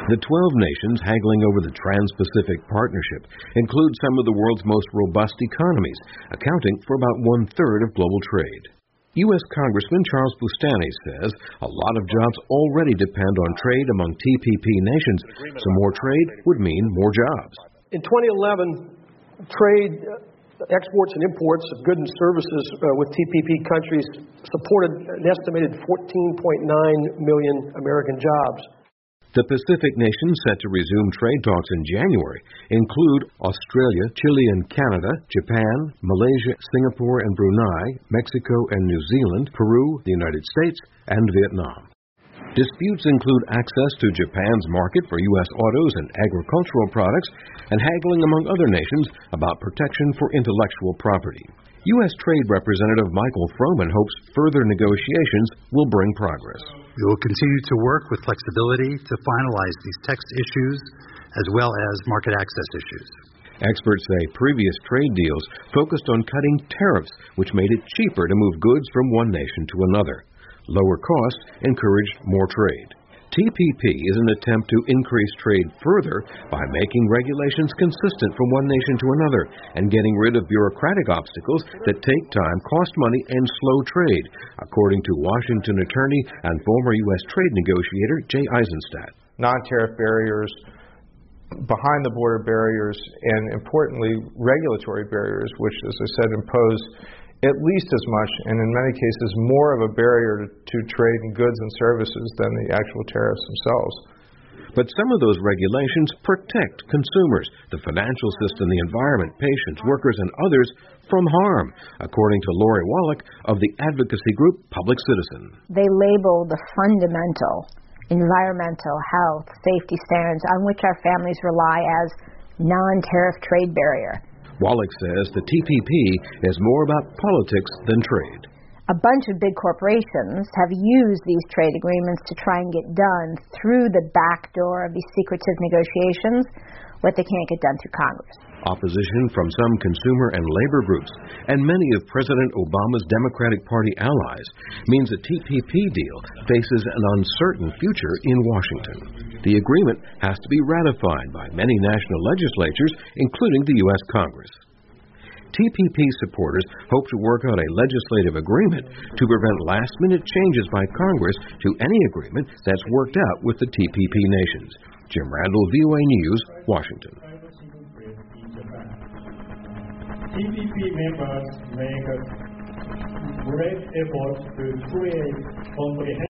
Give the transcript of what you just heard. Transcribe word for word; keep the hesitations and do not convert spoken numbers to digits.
The twelve nations haggling over the Trans-Pacific Partnership include some of the world's most robust economies, accounting for about one-third of global trade. U S Congressman Charles Boustany says a lot of jobs already depend on trade among T P P nations, so more trade would mean more jobs. In twenty eleven, trade, exports and imports of goods and services uh, with T P P countries supported an estimated fourteen point nine million American jobs. The Pacific nations set to resume trade talks in January include Australia, Chile and Canada, Japan, Malaysia, Singapore and Brunei, Mexico and New Zealand, Peru, the United States, and Vietnam. Disputes include access to Japan's market for U S autos and agricultural products, and haggling among other nations about protection for intellectual property. U S Trade Representative Michael Froman hopes further negotiations will bring progress. We will continue to work with flexibility to finalize these text issues as well as market access issues. Experts say previous trade deals focused on cutting tariffs, which made it cheaper to move goods from one nation to another. Lower costs encouraged more trade. T P P is an attempt to increase trade further by making regulations consistent from one nation to another and getting rid of bureaucratic obstacles that take time, cost money, and slow trade, according to Washington attorney and former U S trade negotiator Jay Eisenstadt. Non-tariff barriers, behind-the-border barriers, and importantly, regulatory barriers, which, as I said, impose at least as much, and in many cases more of a barrier to, to trade in goods and services than the actual tariffs themselves. But some of those regulations protect consumers, the financial system, the environment, patients, workers, and others from harm, according to Lori Wallach of the advocacy group Public Citizen. They label the fundamental environmental, health, safety standards on which our families rely as non-tariff trade barrier. Wallach says the T P P is more about politics than trade. A bunch of big corporations have used these trade agreements to try and get done through the back door of these secretive negotiations what they can't get done through Congress. Opposition from some consumer and labor groups and many of President Obama's Democratic Party allies means a T P P deal faces an uncertain future in Washington. The agreement has to be ratified by many national legislatures, including the U S Congress. T P P supporters hope to work out a legislative agreement to prevent last-minute changes by Congress to any agreement that's worked out with the T P P nations. Jim Randall, V O A News, Washington. T P P members make great efforts to create comprehensive